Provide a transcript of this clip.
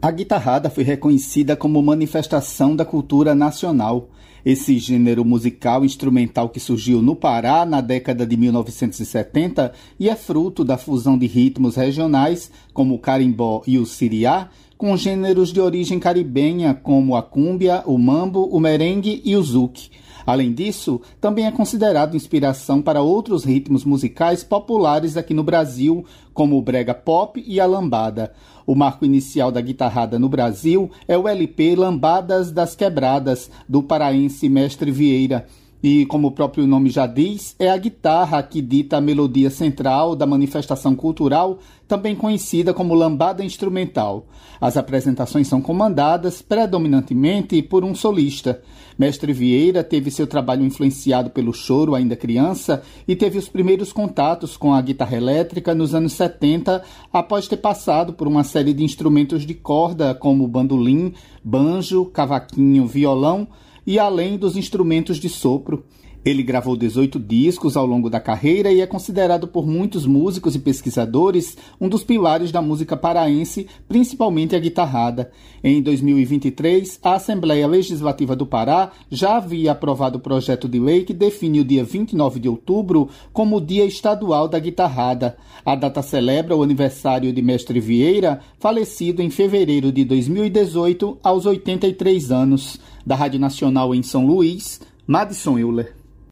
A guitarrada foi reconhecida como manifestação da cultura nacional. Esse gênero musical instrumental que surgiu no Pará na década de 1970 e é fruto da fusão de ritmos regionais, como o carimbó e o siriá, com gêneros de origem caribenha, como a cúmbia, o mambo, o merengue e o zouk. Além disso, também é considerado inspiração para outros ritmos musicais populares aqui no Brasil, como o brega pop e a lambada. O marco inicial da guitarrada no Brasil é o LP Lambadas das Quebradas, do paraense Mestre Vieira. E, como o próprio nome já diz, é a guitarra que dita a melodia central da manifestação cultural, também conhecida como lambada instrumental. As apresentações são comandadas predominantemente por um solista. Mestre Vieira teve seu trabalho influenciado pelo choro ainda criança e teve os primeiros contatos com a guitarra elétrica nos anos 70, após ter passado por uma série de instrumentos de corda como bandolim, banjo, cavaquinho, violão, e além dos instrumentos de sopro. Ele gravou 18 discos ao longo da carreira e é considerado por muitos músicos e pesquisadores um dos pilares da música paraense, principalmente a guitarrada. Em 2023, a Assembleia Legislativa do Pará já havia aprovado o projeto de lei que define o dia 29 de outubro como o Dia Estadual da Guitarrada. A data celebra o aniversário de Mestre Vieira, falecido em fevereiro de 2018, aos 83 anos. Da Rádio Nacional em São Luís, Madison Euler.